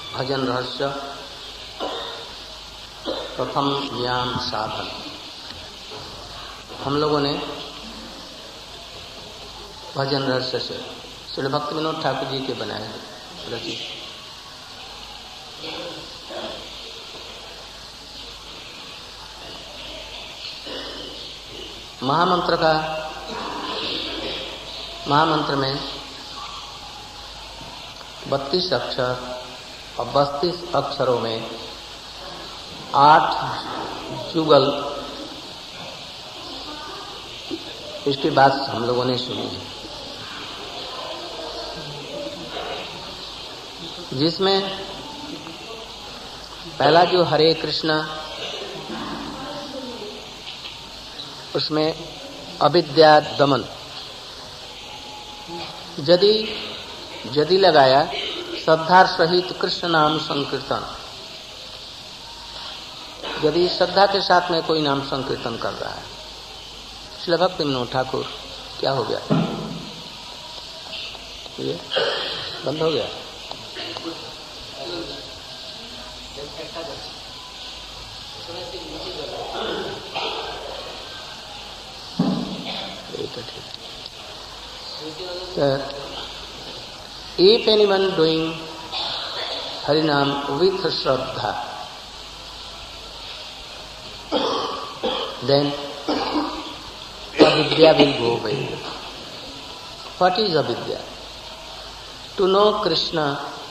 भजन रहस्य प्रथम ज्ञान साधन। हम लोगों ने भजन रहस्य से श्री भक्ति विनोद ठाकुर जी के बनाए रचित महामंत्र में 32 अक्षर और 32 अक्षरों में 8 जुगल, इसकी बात हम लोगों ने सुनी है, जिसमें पहला जो हरे कृष्णा, उसमें अविद्या दमन, यदि लगाया श्रद्धा सहित कृष्ण नाम संकीर्तन। यदि श्रद्धा के साथ में कोई नाम संकीर्तन कर रहा है, श्री भक्ति विनोद ठाकुर, क्या हो गया? ये बंद हो गया। If anyone doing Harinam with Shraddha, then avidya will go away. What is avidya? To know Krishna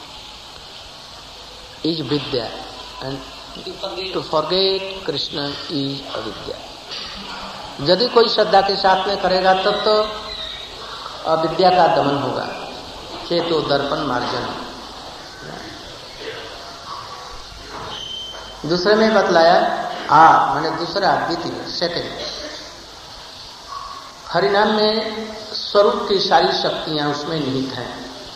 is vidya, and to forget Krishna is avidya. यदि कोई श्रद्धा के साथ में करेगा तब तो अविद्या का दमन होगा, चेतो दर्पण मार्जन। दूसरे में बतलाया माने दूसरा द्वितीय सेकंड, हरिनाम में स्वरूप की सारी शक्तियां उसमें निहित हैं,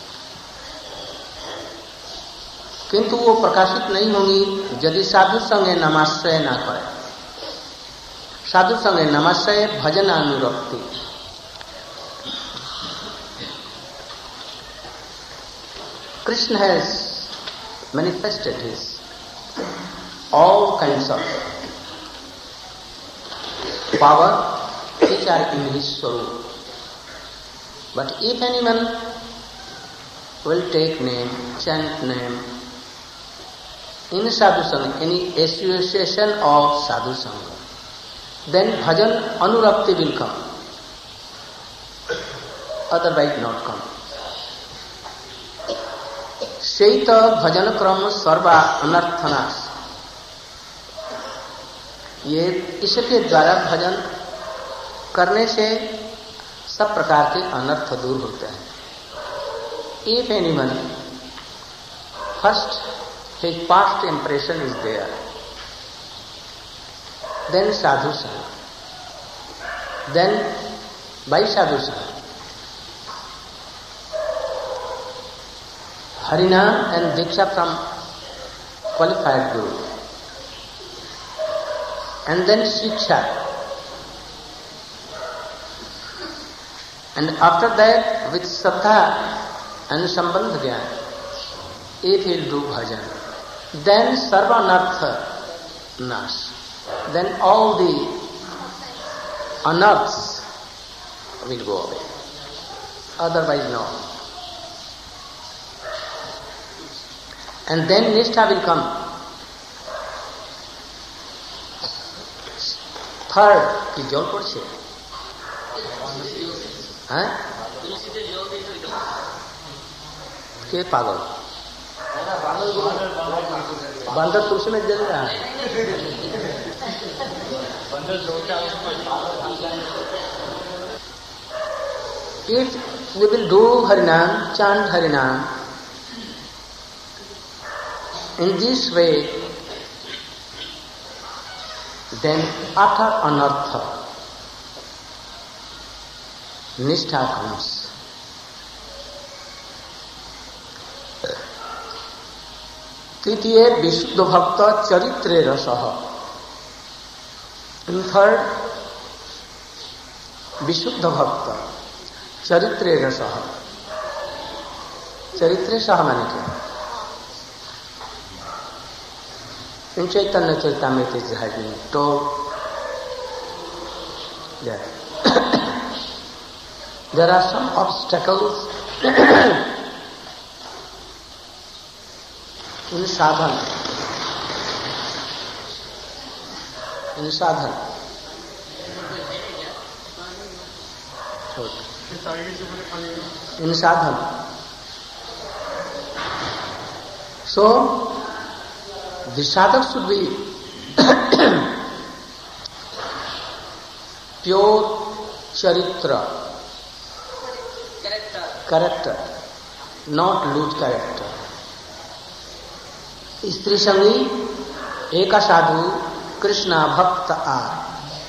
किंतु वो प्रकाशित नहीं होंगी यदि साधु संगे नामाश्रय ना करे। साधु संगे नामाश्रय भजन अनुरक्ति। Krishna has manifested his all kinds of power which are in his soul. But if anyone will take name, chant name in sadhu sangha, any association of sadhu sangha, then bhajan anurakti will come, otherwise not come. शेत भजन क्रम सर्वा अनर्थनाश, ये इसके द्वारा भजन करने से सब प्रकार के अनर्थ दूर होते हैं। If anyone first his past impression is there, then sadhu sangha, then by sadhu sangha Harinam and Diksha from qualified guru, and then Shiksha, and after that with Sattha and Sambandh Gyan, if he will do bhajan, then Sarvanartha Nash, then all the anarths will go away, otherwise no. And then Nishtha will come. Third, কি জল পড়ছে? হ্যাঁ? কে পাগল? বান্দর तुलसी में जल रहा है। If we will do Harinam, chant Harinam, in this way, then utter anartha, nishtha comes. तृतीय विशुद्ध भक्त चरित्रे रसः। In third, विशुद्ध भक्त चरित्रे रसः। चरित्रे सह माने क्या? In Chaitanya Charitamrita it has been told that there are some obstacles in sadhana. In sadhana. In sadhana. So, the sadhak should be pure charitra, character, not loose character. Istri sangi eka sadhu Krishna bhakta are.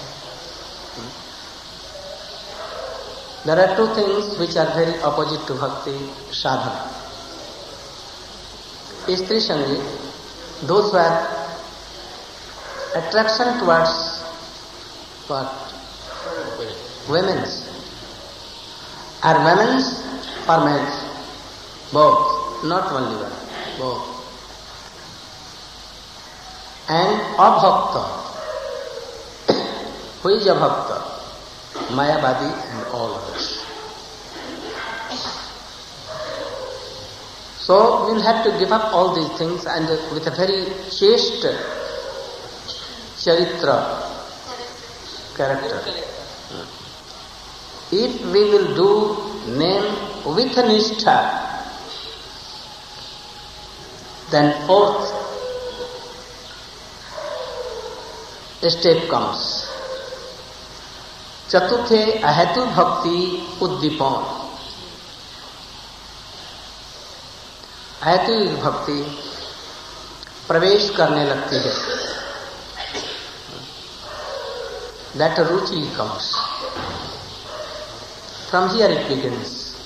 There are two things which are very opposite to bhakti sadhana. Istri sangi, those who have attraction towards what? Women's. Are women's or men's? Both. Not only one. Both. And abhakta. Who is abhakta? Mayavadi and all others. So we'll have to give up all these things and with a very chaste charitra, character. If we will do name with nishtha, then fourth step comes. Chaturthe ahetu bhakti uddipon. अहेतु भक्ति प्रवेश करने लगती है. That ruchi comes. From here it begins.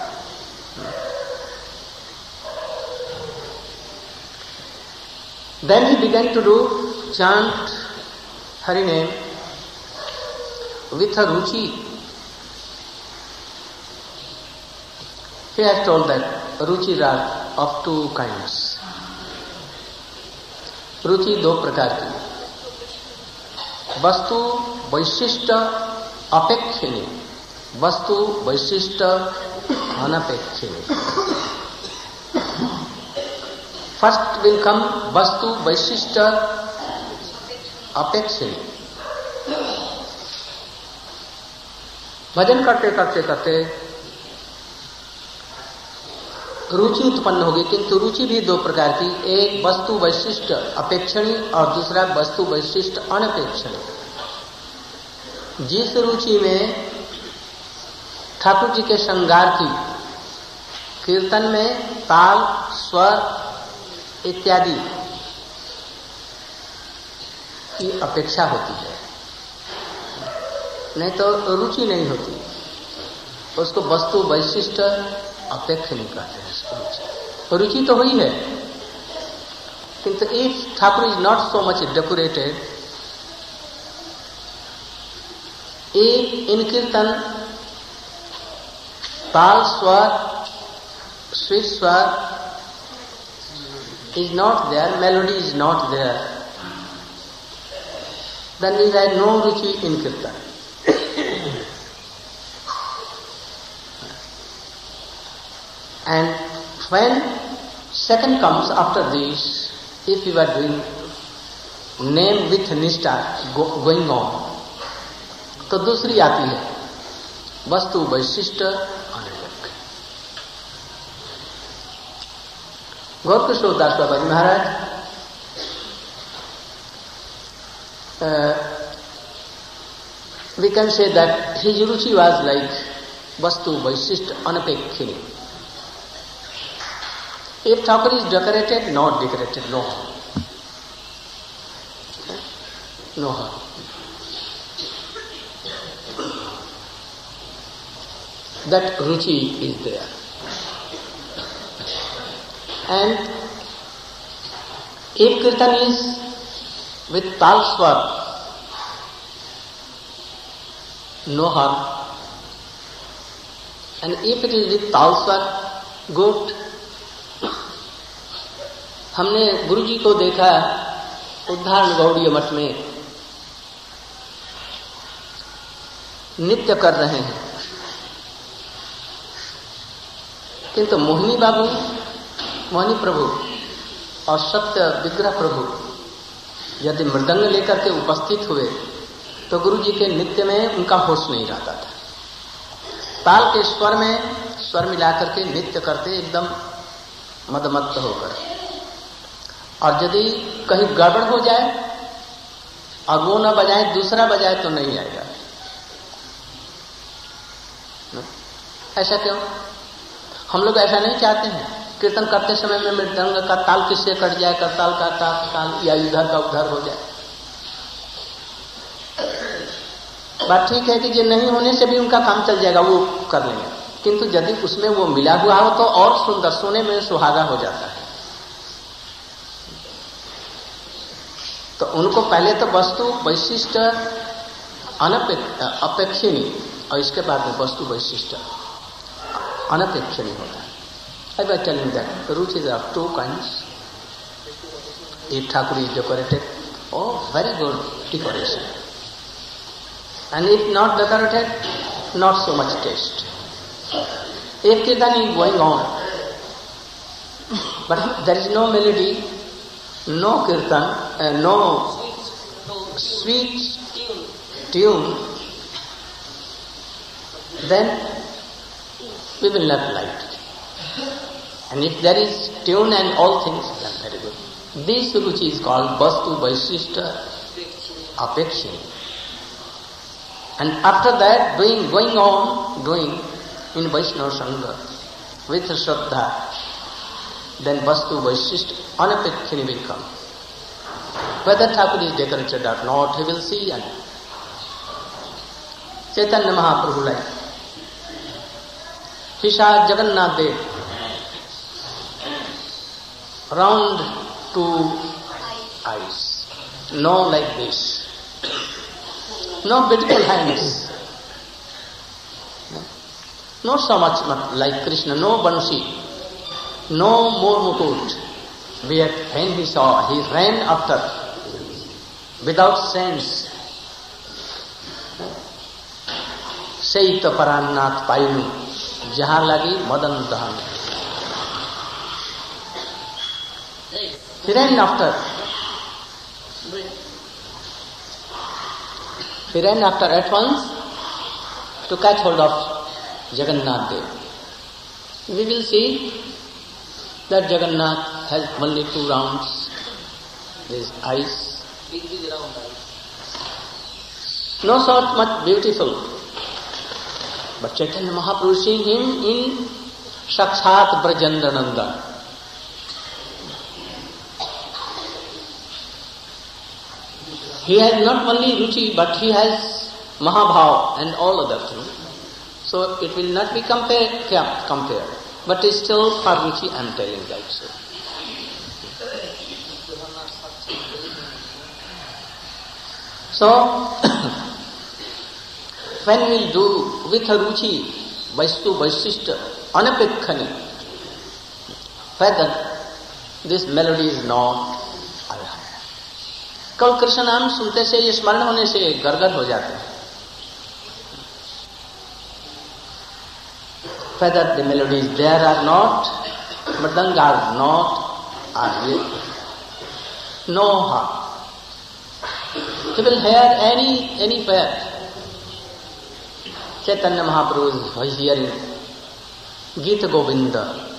Then he began to do chant Hari name with a ruchi. He has told that ruchi are of two kinds. रुचि दो प्रकार की. वस्तु वैशिष्ट अपेक्षिणी, वस्तु वैशिष्ट अनपेक्षिणी. फर्स्ट विल कम वस्तु वैशिष्ट अपेक्षिणी. भजन करते करते करते रुचि उत्पन्न होगी, किंतु रुचि भी दो प्रकार की. एक वस्तु वैशिष्ट अपेक्षणी और दूसरा वस्तु वैशिष्ट अनपेक्षणी. जिस रुचि में ठाकुर जी के श्रृंगार की, कीर्तन में ताल स्वर इत्यादि की अपेक्षा होती है, नहीं तो रुचि नहीं होती. उसको वस्तु वैशिष्ट अपेक्षा नहीं कहते हैं. रुचि तो हुई है, किंतु if Thakur is not so much decorated, in kirtan taal स्वर स्वीट स्वर is not there, melody is not there, then we have no ruchi in kirtan. And when second comes after this, if you are doing name with nishtha going on, तो दूसरी आती है वस्तु वैशिष्ट अनपेक्ष. गौरकिशोर दास बाबा जी महाराज we can say that his ruchi was like vastu vaishishta anapekshini. If Thakur is decorated, not decorated, no harm. No harm. That ruchi is there. And if kirtan is with tal swar, no harm. And if it is with tal swar, good. हमने गुरुजी को देखा उद्धार गौड़ीय मठ में नित्य कर रहे हैं, किंतु मोहिनी बाबू, मोहिनी प्रभु और सत्य विग्रह प्रभु यदि मृदंग लेकर के उपस्थित हुए तो गुरु जी के नित्य में उनका होश नहीं रहता था। ताल के स्वर में स्वर मिलाकर के नृत्य करते एकदम मदमत्त होकर, और यदि कहीं गड़बड़ हो जाए और वो न बजाए दूसरा बजाए तो नहीं आएगा। ऐसा क्यों? हम लोग ऐसा नहीं चाहते हैं कीर्तन करते समय में मृदंग का ताल किससे कट जाए, करताल का ताल या इधर का उधर हो जाए। बात ठीक है कि ये नहीं होने से भी उनका काम चल जाएगा, वो कर लेंगे, किंतु यदि उसमें वो मिला हुआ हो तो और सुंदर, सोने में सुहागा हो जाता है। तो उनको पहले तो वस्तु वैशिष्ट अपेक्षणीय और इसके बाद में वस्तु वैशिष्ट अनपेक्षणीय होता है। I was telling that Ruchi is of two kinds. If Thakur is decorated, oh, very good decoration. And if not decorated, not so much taste. If kirtan is going on, but there is no melody, no kirtan, no sweet tune, then we will not like it. And if there is tune and all things, then very good. This ruchi is called Vastu Vaishishta Apekshini. And after that, going on in Vaishnava Sangha with Shraddha, then Vastu Vaishishta Anapekshini will come. Whether Thakur is decorated or not, he will see. And Chaitanya Mahaprabhu like, he saw Jagannath Dev round two eyes, no like this, no beautiful hands, not so much like Krishna, no bansi, no more mukut. Yet when he saw, he ran after without sense. Sei to parannath payunu, jahan lagi madan dahan. He ran after. He ran after at once to catch hold of Jagannath Dev. We will see that Jagannath has only two rounds, his eyes. No so much beautiful. But Chaitanya Mahaprabhu seeing him in Sakshat Brajandananda. He has not only ruchi, but he has mahabhav and all other things. So it will not be compared. But still for ruchi I am telling like so. So, when we do with a ruchi, Vastu Vaishishta, Anapekhani, whether this melody is not alive. कल कृष्ण नाम सुनते से, ये स्मरण होने से गदगद हो जाते हैं. Whether the melody is there or not, mridanga or not, or yet, no harm. He will hear anywhere. Chaitanya Mahaprabhu is hearing Gita Govinda,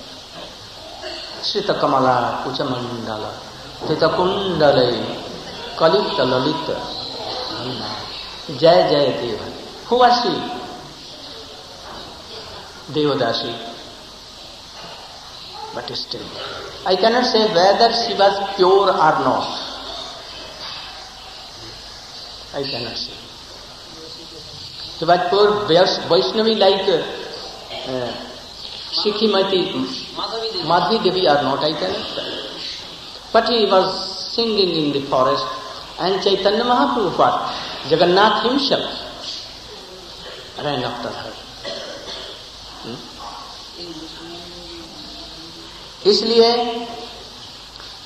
Srita Kamala, Kuchamandala, Tita Kundalai, Kalita Lalita, Jai Jai Deva. Who was she? Devadasi. But still, I cannot say whether she was pure or not. I cannot say. She was pure Vaishnavi like Sikhi Madhavi Devi or not, I cannot say. But he was singing in the forest, and Chaitanya Mahaprabhu, what? Jagannath himself ran after her. इसलिए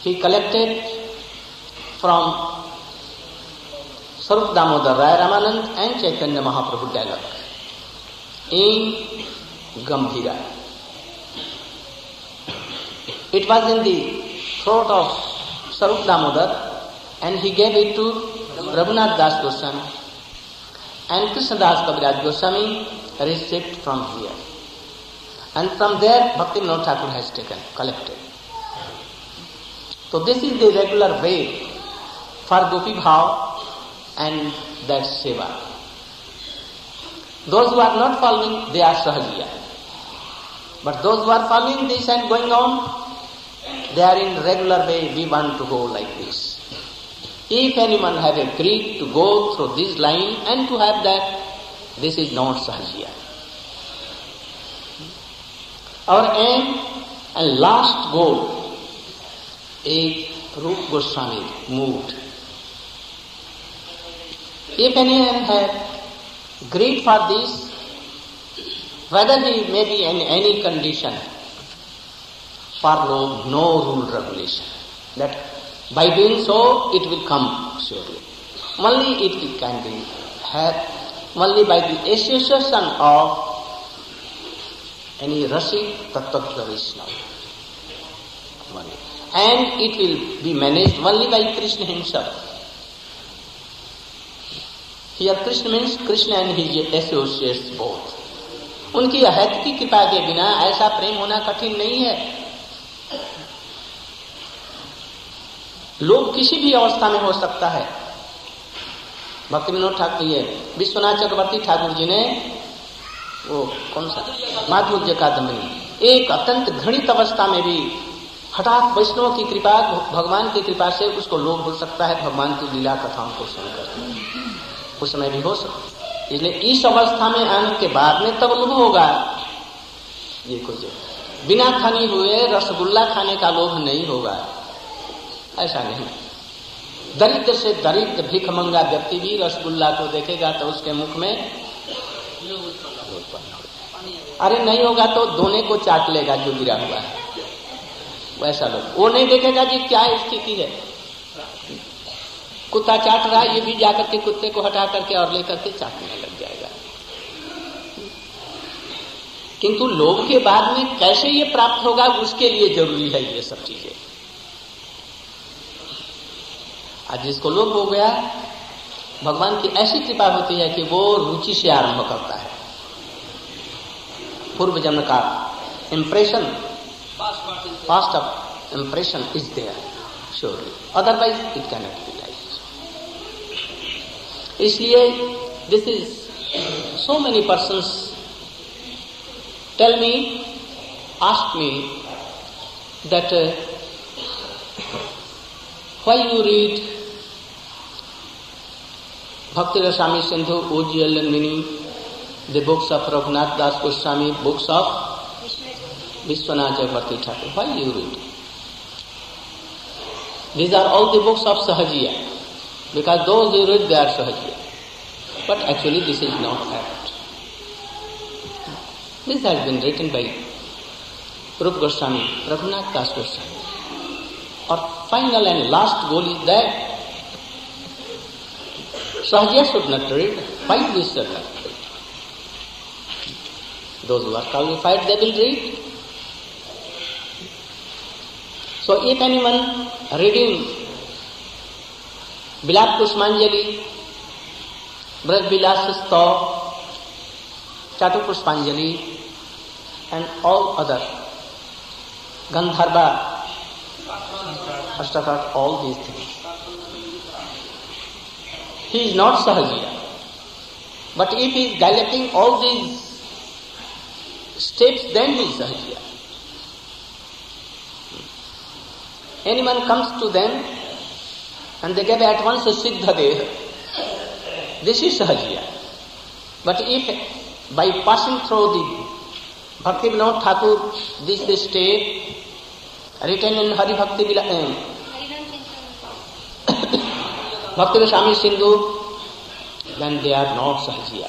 he collected from Swarup Damodar Rai Ramanand and Chaitanya Mahaprabhu dialogue in Gambhira. It was in the throat of Swarup Damodar and he gave it to Raghunath Das Goswami, and Krishnadas Kaviraj Goswami received from here. And from there Bhaktivinoda Thakur has collected. So this is the regular way for Gopi Bhav and that Seva. Those who are not following, they are Sahajiya. But those who are following this and going on, they are in regular way, we want to go like this. If anyone have agreed to go through this line and to have that, this is not Sahajiya. Our aim and last goal is Rupa Goswami moved. If anyone have agreed for this, whether he may be in any condition, follow no rule regulation. That by doing so, it will come surely. Only it can be had only by the association of any Rasik Tattva Vaishnava. And it will be managed only by Krishna himself. Here Krishna means Krishna and his associates both. उनकी अहत की कृपा के बिना ऐसा प्रेम होना कठिन नहीं है. लोभ किसी भी अवस्था में हो सकता है. भक्तिविनोद ठाकुर ये विश्वनाथ चक्रवर्ती ठाकुर जी ने वो कौन सा माधुर्य का दमनी एक अत्यंत घृणित अवस्था में भी हठात वैष्णव की कृपा, भगवान की कृपा से उसको लोभ हो सकता है भगवान की लीला कथाओं को सुनकर. उस समय भी हो सकता. इसलिए इस अवस्था में आने के बाद में तब लोभ होगा. ये कुछ बिना खाने हुए रसगुल्ला खाने का लोभ नहीं होगा, ऐसा नहीं. दरिद्र से दरिद्र भिखमंगा व्यक्ति भी रसगुल्ला को देखेगा तो उसके मुख में अरे नहीं होगा तो दोने को चाट लेगा जो गिरा हुआ है. वैसा लोग वो नहीं देखेगा जी क्या स्थिति है. कुत्ता चाट रहा है, ये भी जाकर के कुत्ते को हटा करके और लेकर के चाटने लग जाएगा. किंतु लोभ के बाद में कैसे ये प्राप्त होगा उसके लिए जरूरी है ये सब चीजें. आज जिसको लोभ हो गया, भगवान की ऐसी कृपा होती है कि वो रुचि से आरंभ करता है. पूर्व जन्म का impression, past of impression is there surely, otherwise it cannot be like. इसलिए this is so many persons tell me, ask me that why you read Bhakti Rasami Sindhu, OGL and Mini, the books of Raghunath Das Goswami, books of Vishwanath Chakravarti Thakur. Why you read? These are all the books of Sahajiya, because those who read they are Sahajiya. But actually this is not fact. This has been written by Rupa Goswami, Raghunath Das Goswami. Our final and last goal is that Sahajiya should not read, why we should not read? Those who are qualified, they will read. So if anyone reading Bilap Pushpanjali, Braj Vilas Stav, Chatu Pushpanjali and all other Gandharva, Ashtakar, all these things, he is not Sahajiya. But if he is galloping all these steps, then he is Sahajiya. Anyone comes to them and they get at once a Siddha Deha, this is Sahajiya. But if by passing through the Bhaktivinoda Thakur, this step written in Hari Bhakti Bhakti Rasami Sindhu, then they are not Sahajiya.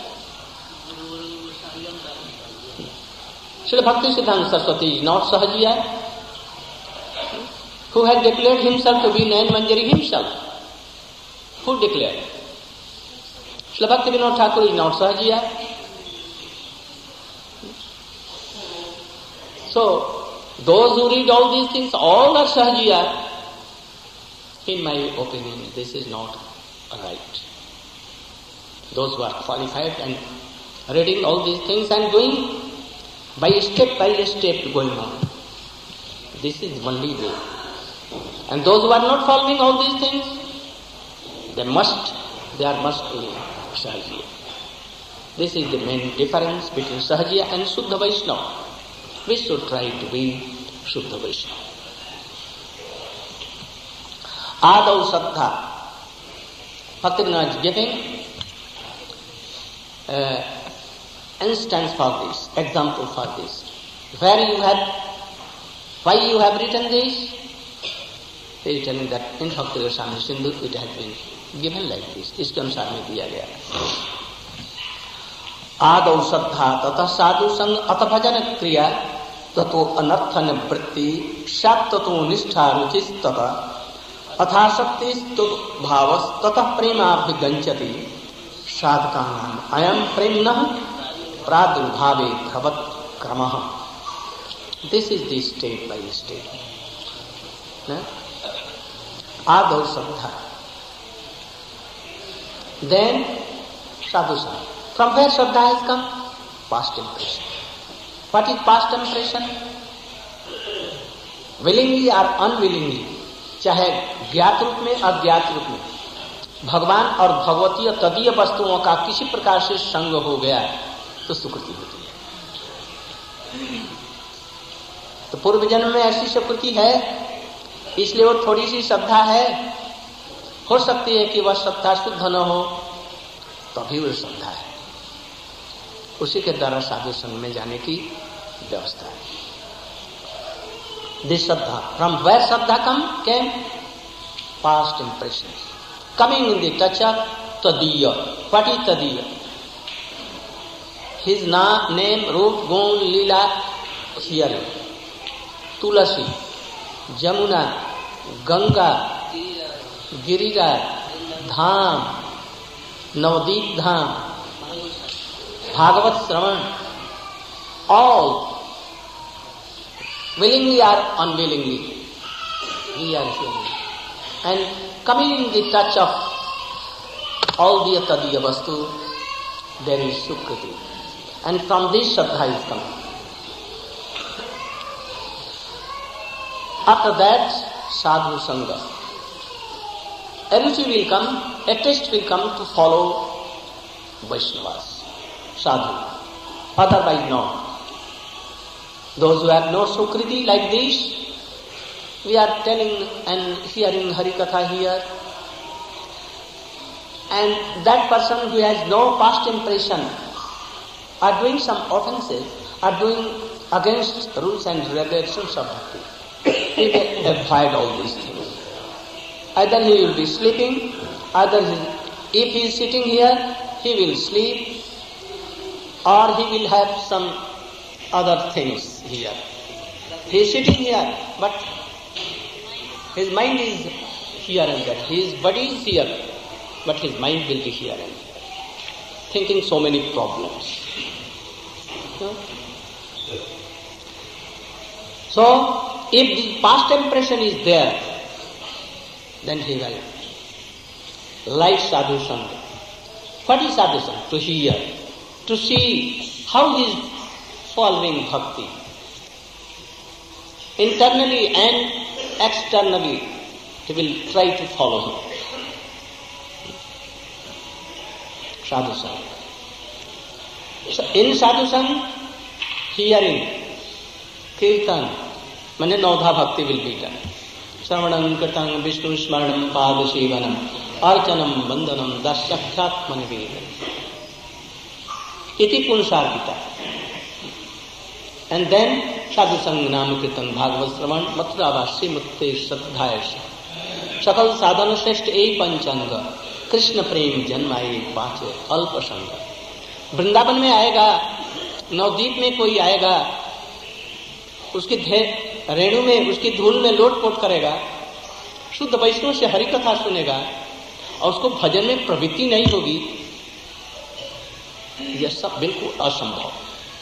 Srila Bhakti Siddhanta Saraswati is not Sahajiya. who has declared himself to be Nayan Manjari himself. Who declared? Srila Bhaktivinoda Thakur is not Sahajiya. So, those who read all these things, all are Sahajiya. In my opinion, this is not right. Those who are qualified and reading all these things and going by step going on. This is only way. And those who are not following all these things, they must be Sahajiya. This is the main difference between Sahajiya and Shuddha Vaishnava. We should try to be Shuddha Vaishnava. Adau Saddha. Bhaktivinoda is giving instance for this, example for this. Why you have written this? He is telling that in Bhakti Rasamrita Sindhu it has been given like this. इसके अनुसार में दिया गया है. आदौ श्रद्धा ततः साधु संग अथ भजन क्रिया ततो अनर्थ निवृत्ति सात ततो निष्ठा रुचि ततः अथाशक्ति भाव ततः प्रेमाभिगंचति साधकानां अयं प्रेम्णः प्रादुर्भावे भवत् क्रमः. This is the state by state. Adau Saddha. Then Sadhu Sangha. From where Shraddha has come? Past impression. What is past impression? Willingly or unwillingly, चाहे ज्ञात रूप में अज्ञात रूप में, भगवान और भगवतीय तदीय वस्तुओं का किसी प्रकार से संग हो गया तो सुकृति होती है. तो पूर्व जन्म में ऐसी सुकृति है, इसलिए वो थोड़ी सी श्रद्धा है. हो सकती है कि वह श्रद्धा शुद्ध न हो, तभी वो श्रद्धा है. उसी के द्वारा साधु संघ में जाने की व्यवस्था है. This shraddha, from where shraddha came past impressions coming in the touch of tadiya. What is tadiya? His name, root, gun, lila, hearing. Tulasi, Jamuna, Ganga, Giriraj, Dham, Navadip Dham, Bhagavat Shravan, all willingly or unwillingly we are hearing. And coming in the touch of all the tadiya vastu, there is sukriti. And from this Shraddha is coming. After that, sadhu sangha. A ruchi will come, a taste will come to follow Vaishnavas, sadhu. Otherwise no. Those who have no sukriti like this, we are telling and hearing Harikatha here. And that person who has no past impression are doing some offenses, are doing against rules and regulations of bhakti. He may avoid all these things. Either he will be sleeping, if he is sitting here, he will sleep, or he will have some other things here. He is sitting here, but his mind is here and there. His body is here, but his mind will be here and there, thinking so many problems. So, if the past impression is there, then he will like sadhu sangha. What is sadhu sangha? To hear, to see how he is following bhakti. Internally and externally, he will try to follow him. Sadhu sangha. So in sadhu sangha, hearing, kirtan, mane naudha bhakti will be done. Sravanam, kirtanam, Vishnu smaranam, pada sevanam, archanam, vandanam, dasyakhyatmani vedanam. Iti punsargita. And then sadhu sangha nam kirtan bhagavad shravan mathravasi mutte shraddhayasya. Sakal sadhana shreshth ei panchanga Krishna प्रेम जन्माए पांचे अल्प संग. वृंदावन में आएगा, नवद्वीप में कोई आएगा, उसकी रेणु में उसकी धूल में लोटपोट करेगा, शुद्ध वैष्णव से हरि कथा सुनेगा और उसको भजन में प्रवृत्ति नहीं होगी, यह सब बिल्कुल असंभव।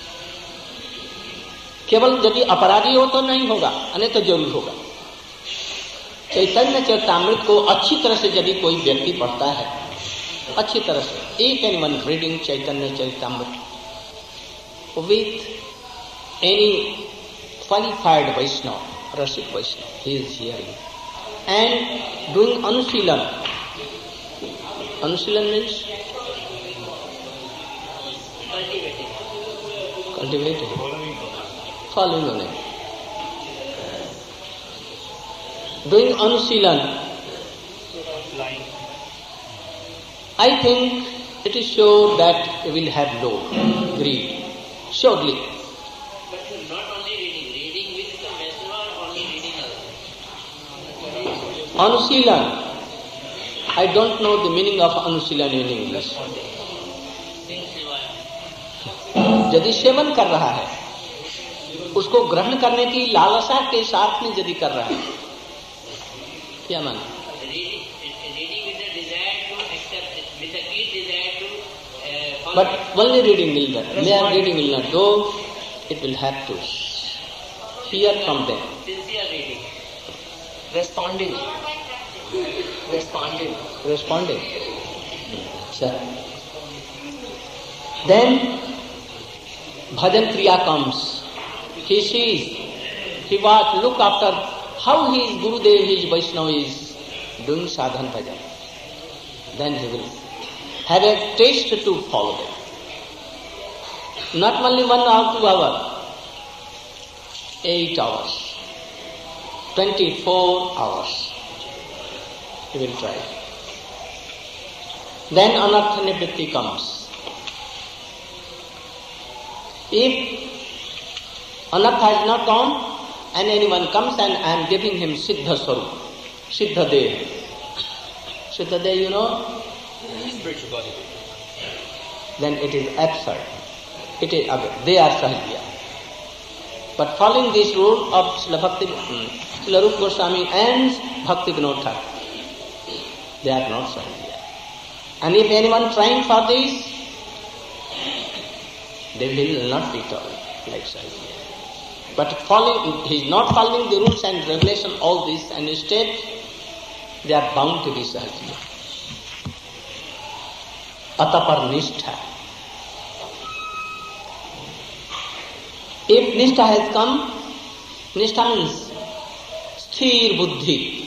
केवल यदि अपराधी हो तो नहीं होगा, अन्यथा तो जरूर होगा। चैतन्य चरितामृत को अच्छी तरह से यदि कोई व्यक्ति पढ़ता है, अच्छी तरह से, if anyone reading Chaitanya Charitamrita with any qualified Vaishnava, Rasik Vaishnava, he is hearing and doing Anusilan. Anusilan means cultivating, following on it. Doing Anusilan, I think it is sure that we will have low greed, surely. But not only reading with the Vaishnava or only reading others? Anusilan, I don't know the meaning of Anusilan in English. यदि सेवन कर रहा है, उसको ग्रहण करने की लालसा के साथ में यदि कर रहा है, क्या माना? Reading with the desire to accept it, with the keen desire to follow. But only reading will not. Mere reading will not go. It will have to hear from them. Sincere reading. Responding. Responding. Sure. Then bhajan kriya comes. He sees, he watch, look after how his Gurudev, his Vaishnava is doing sadhan bhajan. Then he will have a taste to follow them. Not only 1 hour, 2 hours, 8 hours, 24 hours. He will try. Then anartha nivritti comes. If anartha has not gone and anyone comes and I am giving him Siddha Swarup, Siddha Dev. Siddha Dev, you know? Spiritual body. Then it is absurd. It is they are Sahajya. But following this rule of Srila Rupa Goswami and Bhakti Vinod Thakur, they are not Sahajya. And if anyone trying for this, they will not be told like Sahajya. But he is not following the rules and regulations, all this, and instead they are bound to be Sahajya. Atapar Nishtha. If Nishtha has come, Nishtha means Sthir Buddhi.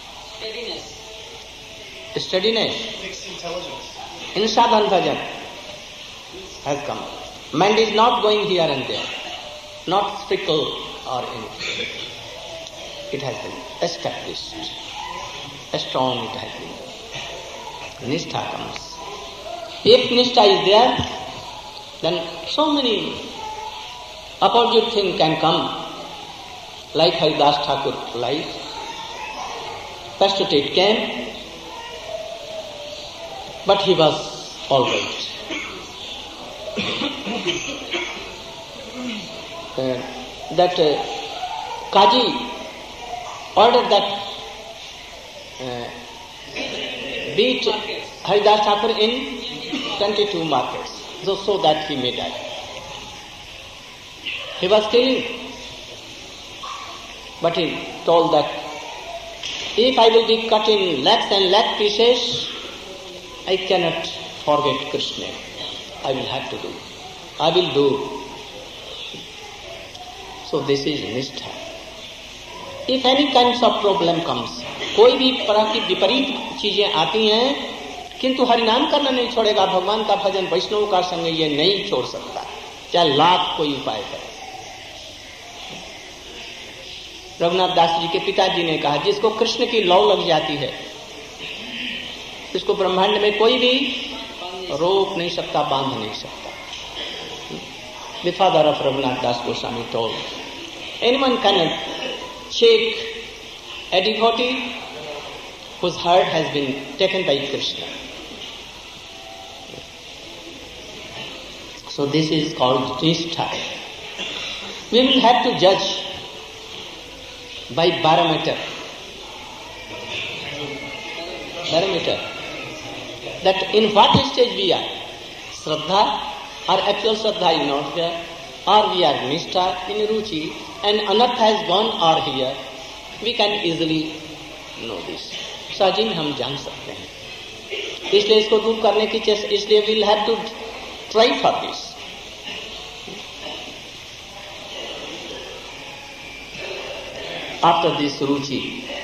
Steadiness. Fixed intelligence. In sadhan bhajan has come. Mind is not going here and there, not fickle or anything. It has been established. Strong it has been. Nishtha comes. If Nishtha is there, then so many opposite things can come, like Haridas Thakur life. First it came, but he was all right. That Kaji ordered that beat Haridas Thakur in 22 markets, so that he may die. He was killing, but he told that if I will be cut in lakhs and lakh pieces, I cannot forget Krishna. I will have to do. I will do. So this is Nishtha. If any kinds of problem comes, कोई भी तरह की विपरीत चीजें आती हैं, किंतु हरिनाम करना नहीं छोड़ेगा, भगवान का भजन वैष्णव का संग ये नहीं छोड़ सकता, चाहे लाख कोई उपाय करे। रघुनाथ दास जी के पिताजी ने कहा, जिसको कृष्ण की लौ लग जाती है, इसको ब्रह्मांड में कोई भी रोक नहीं सकता, बांध नहीं सकता. The father of Raghunath Das Goswami told, anyone cannot shake a devotee whose heart has been taken by Krishna. So this is called Nishtha. We will have to judge by barometer. That in what stage we are. Shraddha or actual Shraddha is not there, or we are Nishtha in Ruchi and Anartha has gone or here. We can easily know this. सहज में हम जान सकते हैं. इसलिए इसको दूर करने की चेष्टा, इसलिए we'll have to try for this. After this Ruchi,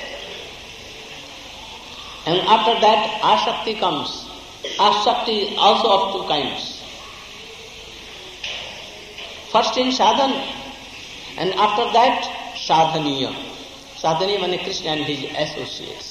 and after that Asakti comes. Asakti is also of two kinds. First in sadhan, and after that sadhaniya. Sadhaniya means Krishna and his associates.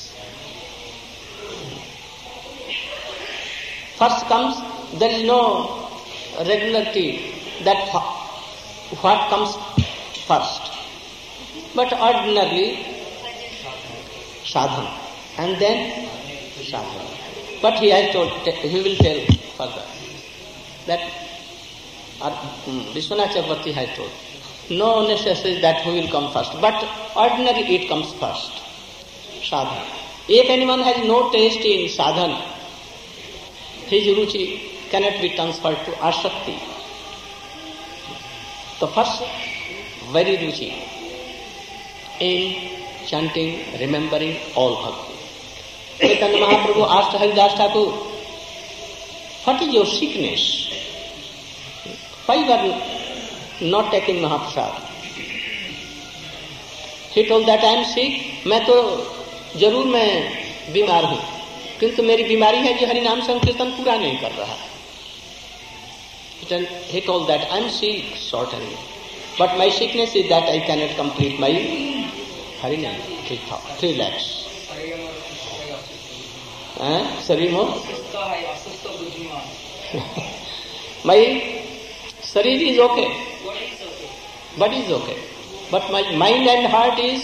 First comes, there is no regularity that what comes first. But ordinarily sadhana and then sadhana. But he has told, he will tell further that Vishwanath Chakravarti has told, no necessity that who will come first, but ordinarily it comes first. Sadhana. If anyone has no taste in sadhana, his ruchi cannot be transferred to asakti. The first very ruchi in chanting, remembering all bhakti. Chaitanya Mahaprabhu asked Haridas Thakur, what is your sickness? Why you are not taking Mahaprasad? He told that I am sick. मैं तो जरूर मैं बीमार हूँ, किंतु मेरी बीमारी है कि हरि नाम संकीर्तन पूरा नहीं कर रहा. He told that I am sick certainly, but my sickness is that I cannot complete my Hari Nam 3 lakhs. शरीर में my शरीर is okay, body is okay, but my mind and heart is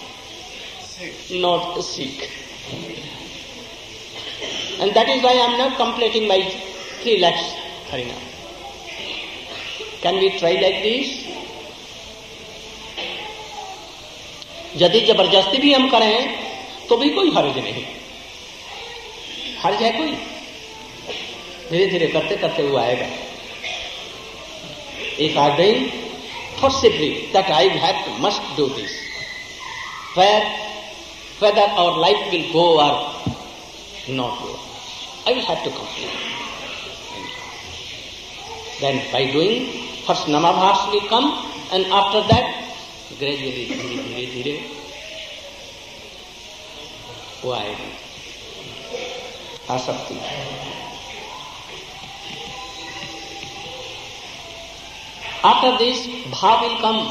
not sick, and that is why I am not completing my 3 lakhs Hari Nam. Can we try like this? यदि जबरदस्ती भी हम करें तो भी कोई हर्ज नहीं. हर्ज है कोई? धीरे धीरे करते करते वो आएगा. If I think forcibly that I must do this, whether our life will go or not go, I will have to complete. Then by doing, first Namabhas will come, and after that gradually, धीरे धीरे वो आएगी आसक्ति. After this, bhav will come.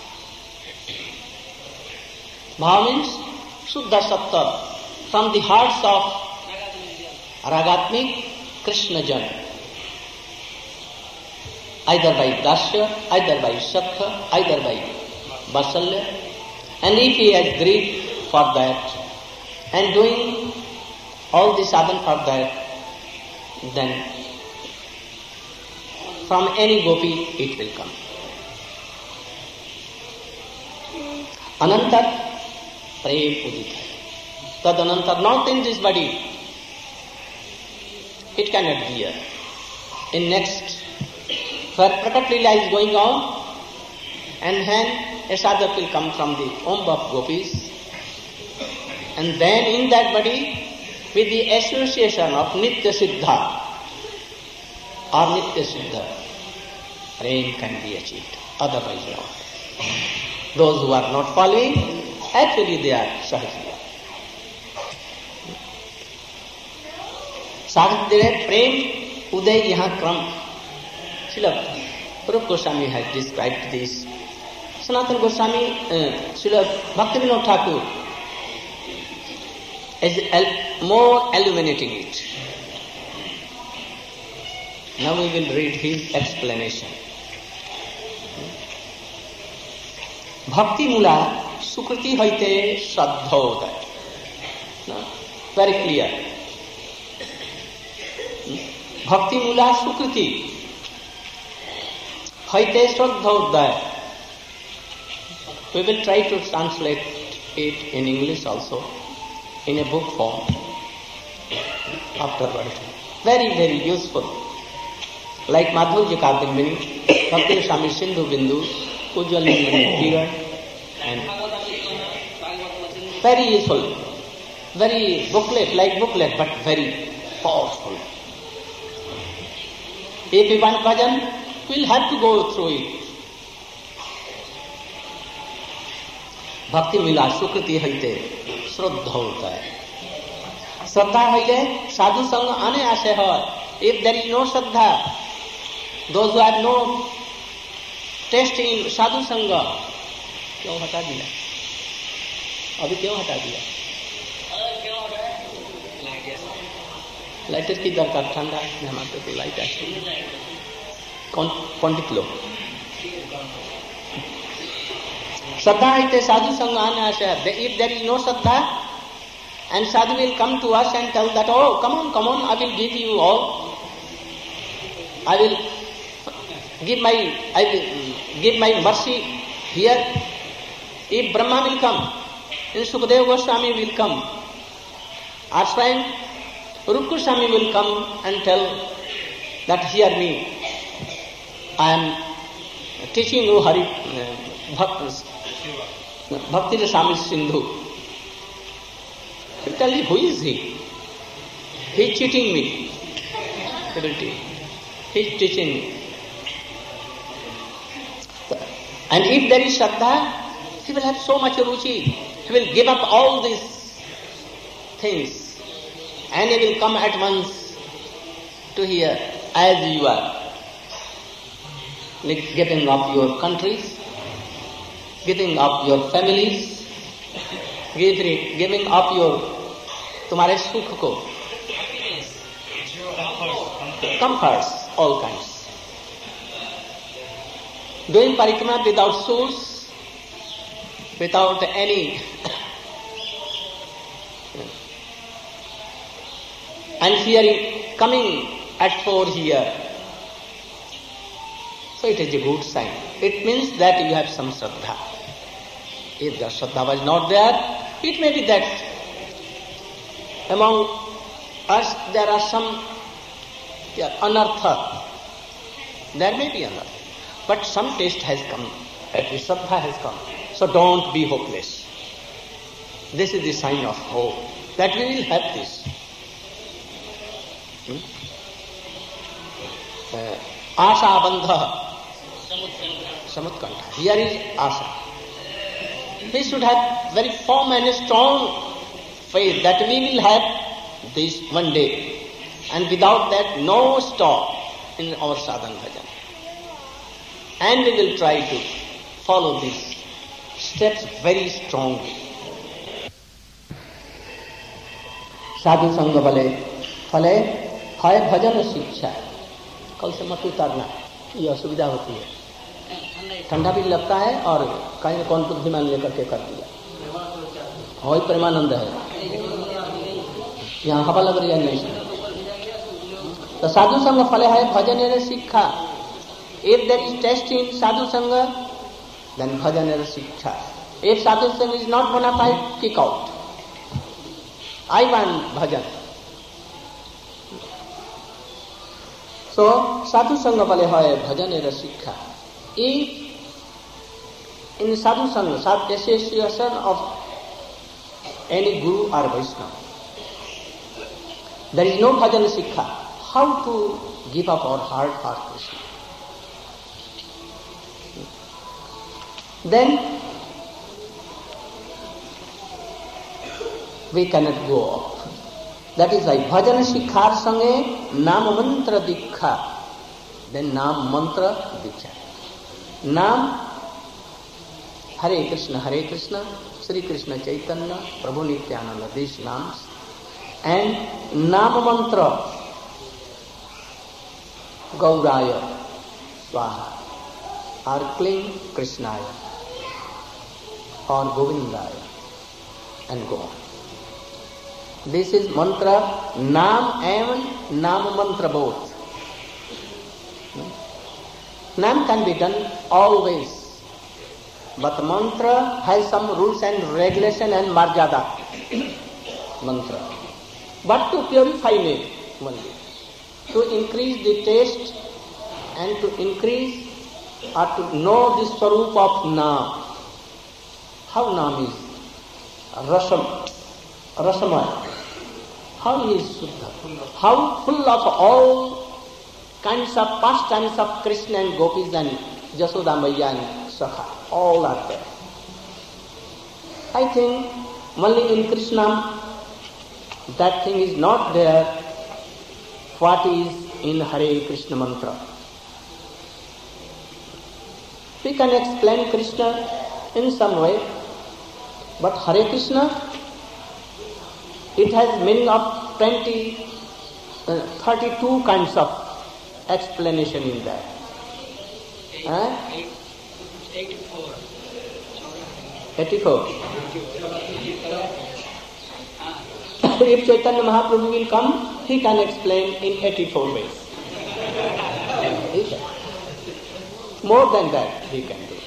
Bhav means Shuddha Satta, from the hearts of Ragatmik Krishna Jan, either by Dasya, either by Sakha, either by Vasalya, and if he has greed for that and doing all the sadhana for that, then from any gopi it will come. Anantar prem udita. Tad anantar, not in this body. It cannot be here. In next, where Prakat Lila is going on, and then a sadhak will come from the womb of gopis, and then in that body, with the association of Nitya Siddha or Nitya Siddha, prem can be achieved, otherwise not. Those who are not following, actually they are Sahajya. Sahajya prem uday yahan kram. Srila Rupa Goswami has described this. Sanatana Goswami, Srila Bhaktivinoda Thakur is more illuminating it. Now we will read his explanation. Bhakti mula sukriti haite shraddha. Very clear. Bhakti mula sukriti haite shraddha. We will try to translate it in English also, in a book form, afterwards. Very, very useful. Like Madhurya Kadambini, Bhakti Swami Sindhu Bindu, Ujjalinga Kiran, and very useful. Very booklet, like booklet, but very powerful. If we want bhajan, we'll have to go through it. भक्ति मिला सुकृति हईते श्रद्धा होता है. श्रद्धा हईले साधु संग आने आशे है. If there is no Shraddha, those who have no taste in साधु संग, क्यों हटा दिया? अभी क्यों हटा दिया? लाइटर की दरकार ठंडा है हमारे पे लाइट आती पंडित लोग. श्रद्धा है साधु संग आने आशा. If there is no Shraddha, and sadhu will come to us and tell that, oh, come on, I will give you all. I will give my mercy here. If Brahma will come, then Sukadeva Goswami will come. Our friend Rupa Goswami will come and tell that, hear me, I am teaching you Bhakti Rasami Sindhu. He will tell you, who is he? He is cheating me. He is teaching me. And if there is Shraddha, he will have so much ruchi. He will give up all these things. And he will come at once to hear, as you are. Like giving up your countries, giving up your families, giving up your तुम्हारे सुख को, comforts, all kinds. Doing parikrama without shoes, without any and hearing, coming at 4 here. So it is a good sign. It means that you have some Shraddha. If the Shraddha was not there, it may be that among us there are some anartha. There may be anartha. But some taste has come, at least Shraddha has come. So don't be hopeless. This is the sign of hope, that we will have this. Asha bandha samutkantha. Here is asha. We should have very firm and strong faith that we will have this one day. And without that, no stop in our sadhana bhajan. And we will try to follow these steps very strongly. साधु संग बले फले है भजन शिक्षा. कल से मत उतारना, ये असुविधा होती है. ठंडा भी लगता है और कहीं कौन बुद्धिमान लेकर के कर दिया. वही प्रेमानंद है. यहाँ हवा लग रही है नहीं. तो साधु संग फले है भजन शिक्षा. If there is taste in sadhu sangha, then bhajan is शिक्षा. If sadhu sangha is not bona fide, kick out. I want bhajan. So sadhu sangha wale hai bhajan er शिक्षा. If in sadhu sangha, association of any guru or Vaishnava, there is no bhajan शिक्षा, how to give up our heart for Krishna? Then we cannot go up. That is why bhajan shikhar sange nam mantra dikha. Then nam mantra dikha. Nam Hare Krishna, Sri Krishna Chaitanya, Prabhu Nityananda, these names. And nam mantra Gauraya Swaha, or cling Krishnaya or Govindaya, and go on. This is mantra, Nam and Nam mantra both. Nam can be done always. But mantra has some rules and regulation and marjada. Mantra. But to purify name only. To increase the taste and to increase or to know the swarup of Naam. How Naam is? Rasamaya. How he is Suddha. How full of all kinds of pastimes of Krishna and Gopis and Jasoda Maya and Sakha. All are there. I think only in Krishna that thing is not there what is in Hare Krishna mantra. We can explain Krishna in some way, but Hare Krishna, it has meaning of 32 kinds of explanation in that. 84. If Chaitanya Mahaprabhu will come, he can explain in 84 ways. More than that he can do.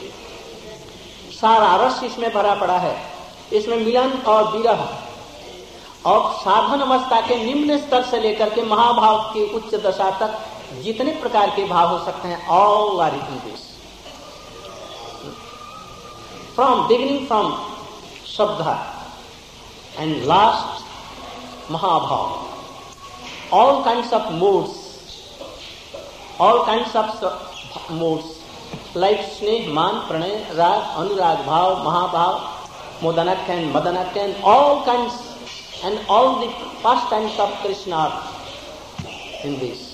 सारा रस इसमें भरा पड़ा है. इसमें मिलन और विरह और साधन अवस्था के निम्न स्तर से लेकर के महाभाव की उच्च दशा तक जितने प्रकार के भाव हो सकते हैं, all are in this. From beginning from Shraddha and last Mahabhav, all kinds of moods, like Sneh, Man, Pranay, Rag, Anurag, Bhav, Mahabhav, Modanatya and Madanatya, and all kinds and all the pastimes of Krishna are in this.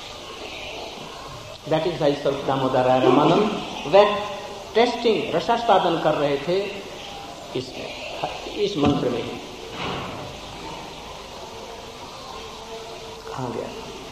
That is why Swarup Damodara Ramanam when testing रसास्वादन कर रहे थे इसमें, इस मंत्र में ही. कहाँ गया?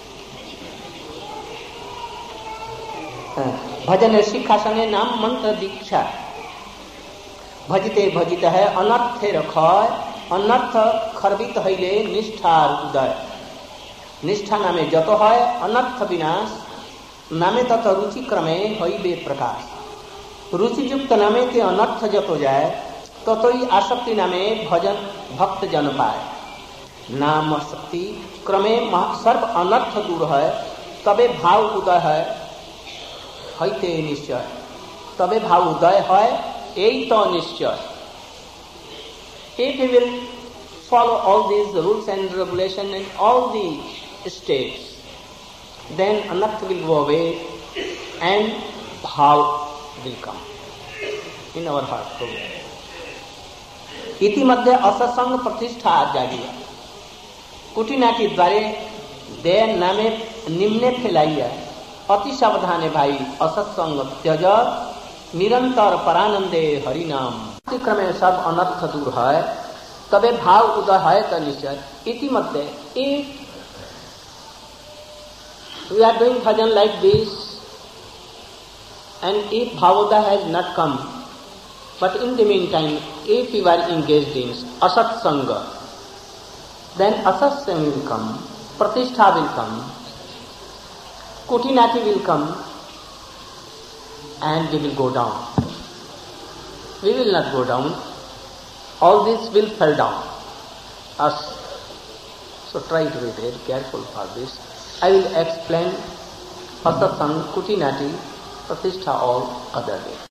भजन शिक्षा संगे नाम मंत्र दीक्षा. भजते भजित है अनर्थे रखय, अनर्थ खर्बित हईले निष्ठार उदय. निष्ठा नामे जत है अनर्थ विनाश, नामे तत रुचि क्रमे हईबे प्रकाश. रुचि युक्त नामे के अनर्थ जत हो जाए तो ही आसक्ति नामे भजन भक्त जन पाए. नाम शक्ति क्रमे सर्व अनर्थ दूर है, तबे भाव उदय है हईते निश्चय. तबे भाव उदय है यही तो निश्चय. If we will follow all these rules and regulations and all the states, then anartha will go away and bhav will come in our heart. इति मध्य असत्संग प्रतिष्ठा जागिया. कुटिनाटी द्वारे दे नामे निम्ने फैलाइया. अति सावधाने भाई असत्संग त्यज, निरंतर परानंदे हरि नाम. क्रमे सब अनर्थ दूर है, तबे भाव उदय है तो निश्चय. इति मध्य if we are doing bhajan like this, and if bhavoda has not come, but in the meantime, if you are engaged in asatsanga, then asatsanga will come, pratishtha will come, kutinati will come, and we will go down. We will not go down. All this will fall down. Us. So try to be very careful for this. I will explain asatsanga, kutinati, pratishtha all other day.